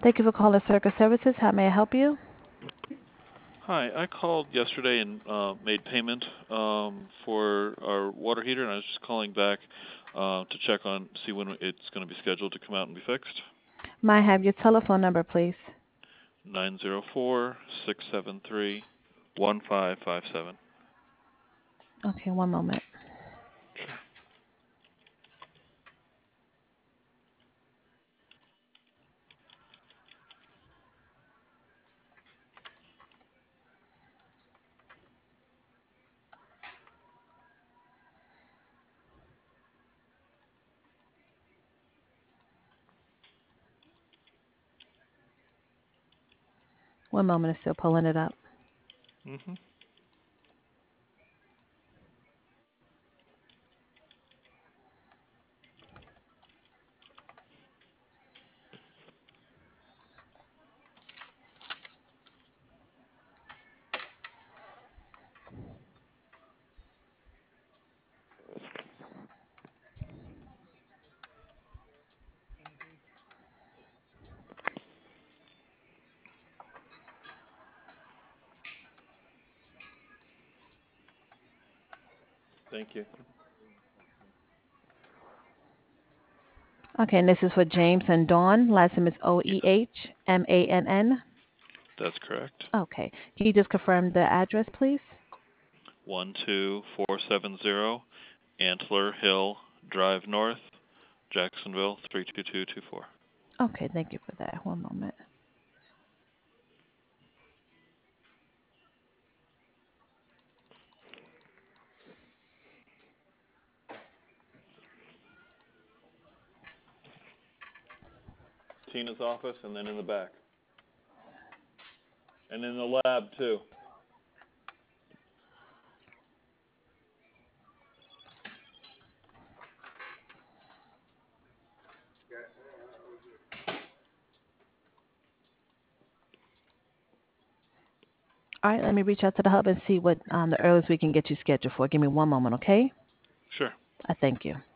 Thank you for calling Circus Services. How may I help you? Hi, I called yesterday and made payment for our water heater, and I was just calling back to check on, see when it's going to be scheduled to come out and be fixed. May I have your telephone number, please? 904-673-1557. Okay, one moment. One moment, it's still pulling it up. Mm-hmm. Thank you. Okay, and this is for James and Dawn. Last name is Yes, Oehmann. that's correct. Okay. Can you just confirm the address, please? 12470 Antler Hill Drive North, Jacksonville 32224. Okay, thank you for that. One moment. Tina's office, and then in the back, and in the lab too. All right, let me reach out to the hub and see what the earliest we can get you scheduled for. Give me one moment, okay? Sure. I thank you.